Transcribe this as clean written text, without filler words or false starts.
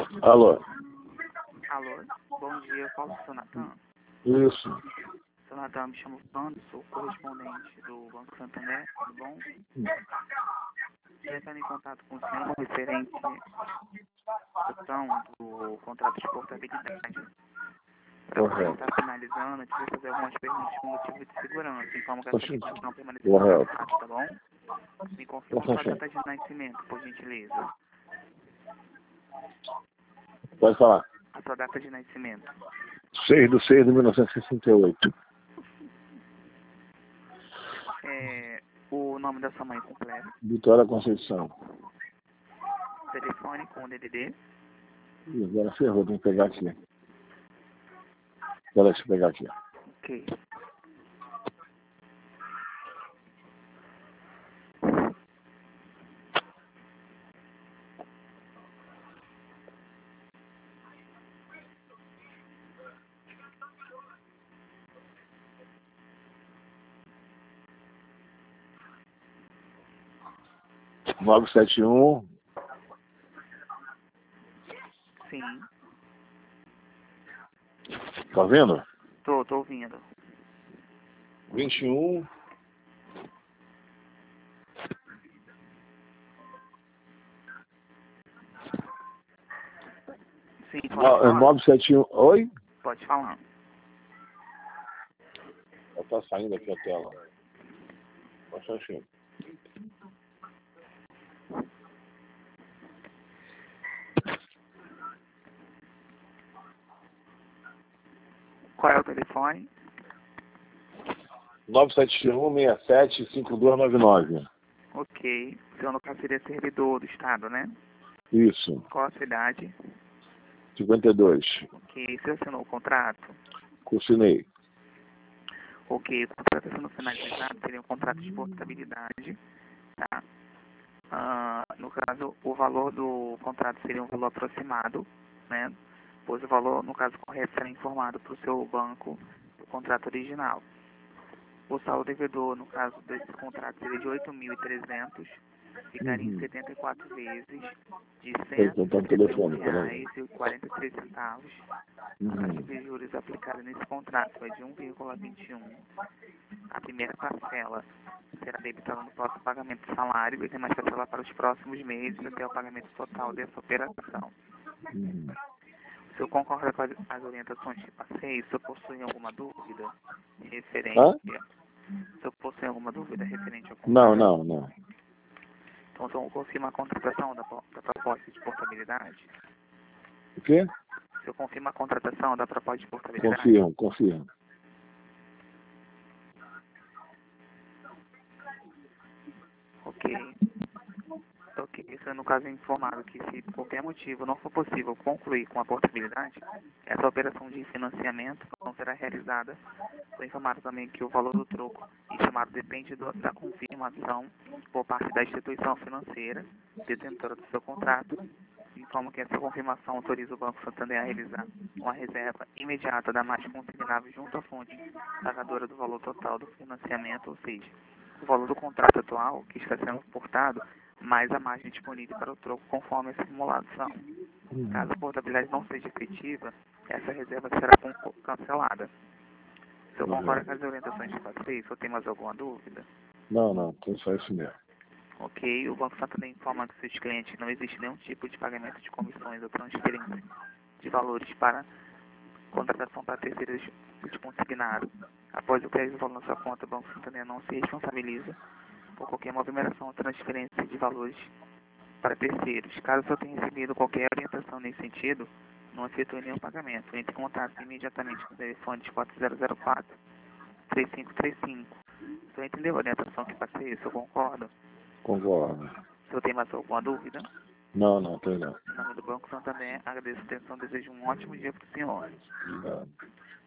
Alô? Alô, bom dia, eu falo com o seu Natan. Isso. Seu Natan, me chamo Fernando, sou correspondente do Banco Santander, tudo bom? Queria estar em contato com o senhor referente à questão do contrato de portabilidade. Para você estar finalizando, eu tive que fazer algumas perguntas com motivo de segurança, informo que essa questão permanecer no contrato, tá bom? Me confirma sua data de nascimento, por gentileza. Pode falar. A sua data de nascimento. 6/6/1968. O nome da sua mãe completo. Vitória Conceição. Telefone com o DDD. Ih, agora ferrou, tem que pegar aqui. Agora deixa eu pegar aqui. Ok. Nove sete um. Sim. Tá vendo? Tô ouvindo. 21. Sim, pode falar. 971. Oi? Pode falar. Ela tá saindo aqui a tela. Pode achar. Qual é o telefone? 971-67-5299. Ok. O senhor no caso seria servidor do Estado, né? Isso. Qual a sua idade? 52. Ok. Você assinou o contrato? Cursinei. Ok. O contrato sendo finalizado seria um contrato de portabilidade, tá? No caso, o valor do contrato seria um valor aproximado, né? Pois o valor, no caso correto, será informado para o seu banco do contrato original. O saldo devedor, no caso desse contrato, seria de 8.300, ficaria em 74 vezes de R$ Então, telefone, peraí. 171,43. A taxa de juros aplicada nesse contrato é de 1,21. A primeira parcela será debitada no próximo pagamento do salário e demais parcela para os próximos meses até o pagamento total dessa operação. O senhor concorda com as orientações que passei? O senhor possui alguma dúvida referente? O senhor possui alguma dúvida referente ao contrato? Não. Então, o senhor confirma a contratação da proposta de portabilidade? O quê? O senhor confirma a contratação da proposta de portabilidade? Confirmo. Ok. Isso é no caso informado que se por qualquer motivo não for possível concluir com a portabilidade, essa operação de financiamento não será realizada. Foi informado também que o valor do troco estimado depende da confirmação por parte da instituição financeira detentora do seu contrato. Informo que essa confirmação autoriza o Banco Santander a realizar uma reserva imediata da margem consignável junto à fonte pagadora do valor total do financiamento, ou seja, o valor do contrato atual que está sendo portado mais a margem disponível para o troco conforme a simulação. Caso a portabilidade não seja efetiva, essa reserva será cancelada. O senhor concorda com as orientações que passei? O senhor tem mais alguma dúvida? Não, então só isso mesmo. Ok, o Banco Santander informa que seus clientes não existe nenhum tipo de pagamento de comissões ou transferência de valores para contratação para terceiros de consignado. Após o crédito do valor na sua conta, o Banco Santander não se responsabiliza por qualquer movimentação ou transferência de valores para terceiros. Caso o senhor tenha recebido qualquer orientação nesse sentido, não efetue nenhum pagamento. Entre em contato imediatamente com o telefone de 4004-3535. O senhor entendeu a orientação que passei? O senhor concorda? Concordo. O senhor tem mais alguma dúvida? Não, tem não. Em nome do Banco Santander, agradeço a atenção e desejo um ótimo dia para o senhor. Obrigado.